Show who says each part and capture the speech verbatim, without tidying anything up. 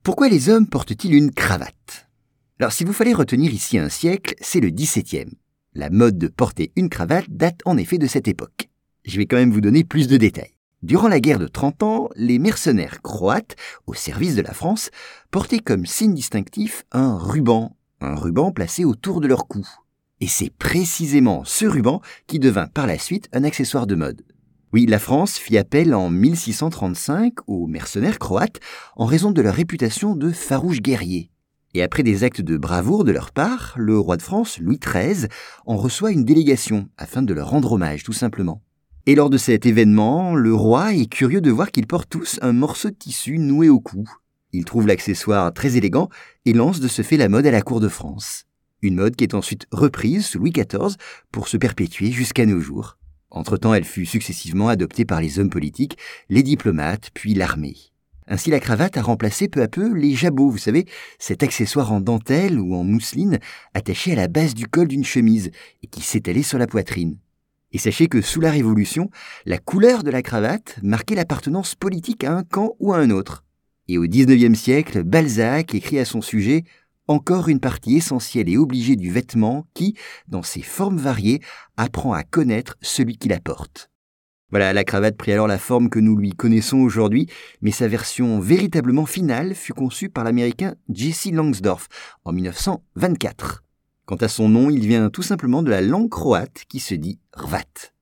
Speaker 1: Pourquoi les hommes portent-ils une cravate? Alors, s'il vous fallait retenir ici un siècle, c'est le dix-septième. La mode de porter une cravate date en effet de cette époque. Je vais quand même vous donner plus de détails. Durant la guerre de trente ans, les mercenaires croates, au service de la France, portaient comme signe distinctif un ruban, un ruban placé autour de leur cou. Et c'est précisément ce ruban qui devint par la suite un accessoire de mode. Oui, la France fit appel en mille six cent trente-cinq aux mercenaires croates en raison de leur réputation de farouches guerriers. Et après des actes de bravoure de leur part, le roi de France, Louis treize, en reçoit une délégation afin de leur rendre hommage, tout simplement. Et lors de cet événement, le roi est curieux de voir qu'ils portent tous un morceau de tissu noué au cou. Il trouve l'accessoire très élégant et lance de ce fait la mode à la cour de France. Une mode qui est ensuite reprise sous Louis quatorze pour se perpétuer jusqu'à nos jours. Entre-temps, elle fut successivement adoptée par les hommes politiques, les diplomates, puis l'armée. Ainsi, la cravate a remplacé peu à peu les jabots, vous savez, cet accessoire en dentelle ou en mousseline attaché à la base du col d'une chemise et qui s'étalait sur la poitrine. Et sachez que sous la Révolution, la couleur de la cravate marquait l'appartenance politique à un camp ou à un autre. Et au dix-neuvième siècle, Balzac écrit à son sujet « Encore une partie essentielle et obligée du vêtement qui, dans ses formes variées, apprend à connaître celui qui la porte ». Voilà, la cravate prit alors la forme que nous lui connaissons aujourd'hui, mais sa version véritablement finale fut conçue par l'américain Jesse Langsdorff en mille neuf cent vingt-quatre. Quant à son nom, il vient tout simplement de la langue croate qui se dit hrvat.